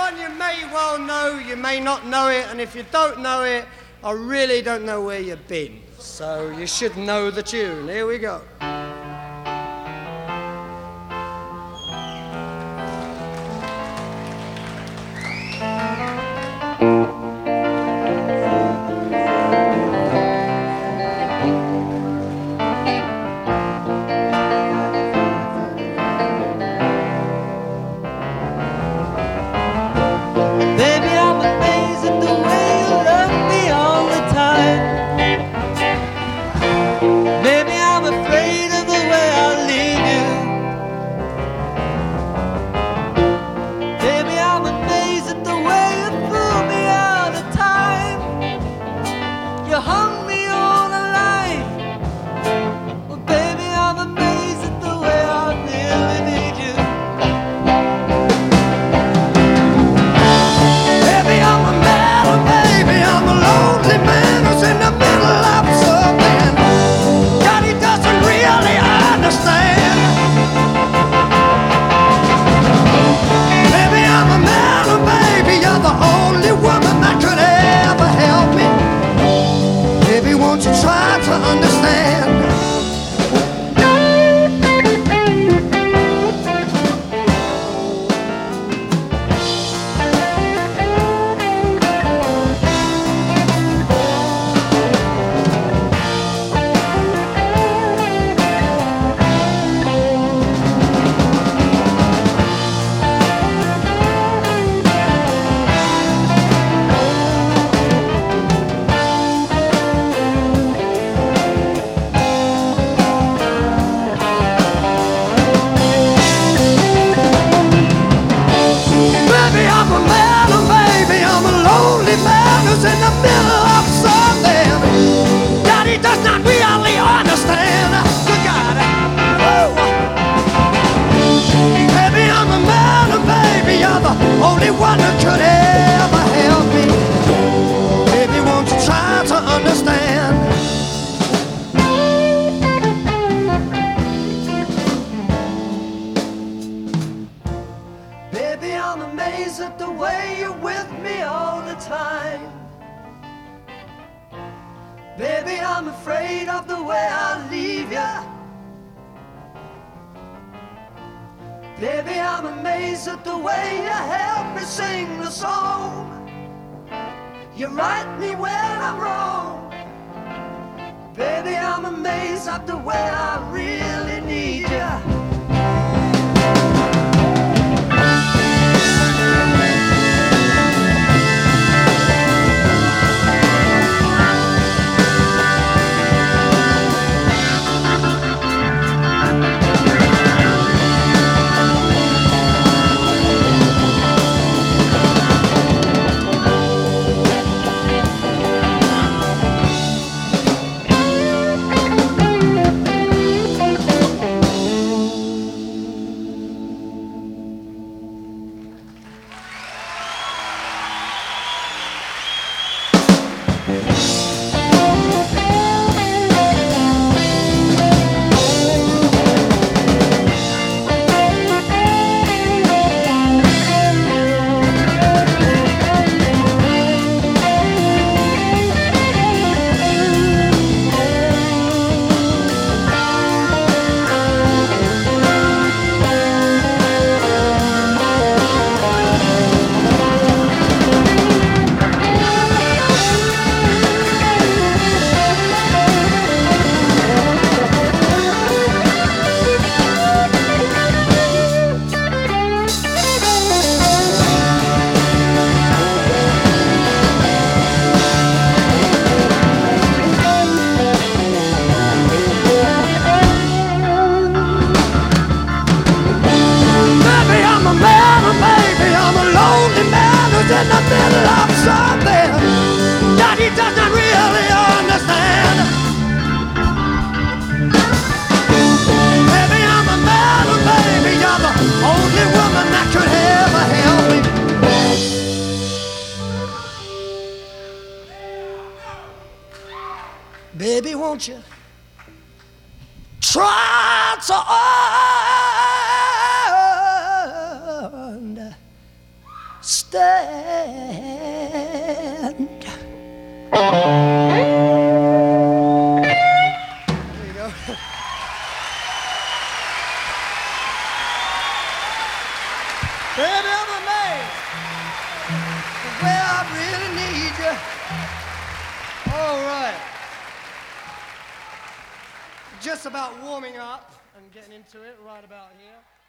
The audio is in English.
one you may well know, you may not know it, and if you don't know it, I really don't know where you've been. So you should know the tune. Here we go. Baby, won't you try to understand? Baby, I'm a man. Well, I really need you. All right. Just about warming up and getting into it right about here.